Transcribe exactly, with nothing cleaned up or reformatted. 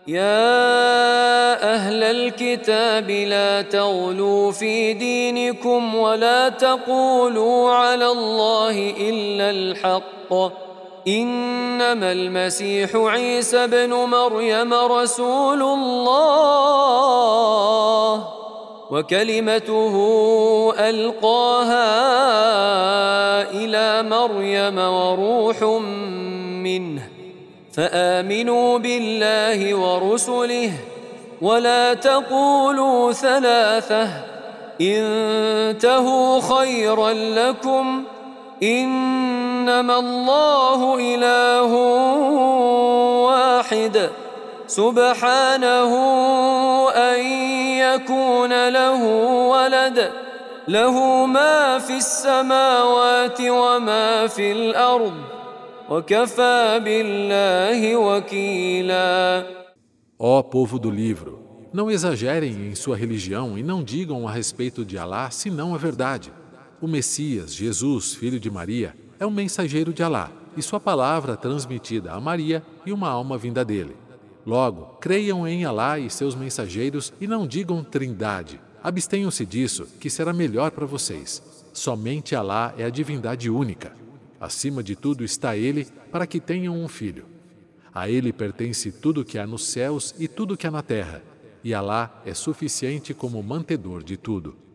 يا أهل الكتاب لا تغلوا في دينكم ولا تقولوا على الله إلا الحق إنما المسيح عيسى ابن مريم رسول الله وكلمته ألقاها إلى مريم وروح منه فآمنوا بالله ورسله ولا تقولوا ثلاثة انتهوا خيرا لكم إنما الله إله واحد سبحانه أن يكون له ولد له ما في السماوات وما في الأرض وكفى بالله وكيلا. Ó povo do livro, não exagerem em sua religião e não digam a respeito de Alá senão a verdade. O Messias, Jesus, filho de Maria, é um mensageiro de Alá e sua palavra transmitida a Maria e uma alma vinda dele. Logo, creiam em Alá e seus mensageiros e não digam trindade. Abstenham-se disso, que será melhor para vocês. Somente Alá é a divindade única. Acima de tudo está Ele, para que tenham um filho. A Ele pertence tudo que há nos céus e tudo que há na terra, e Alá é suficiente como mantedor de tudo.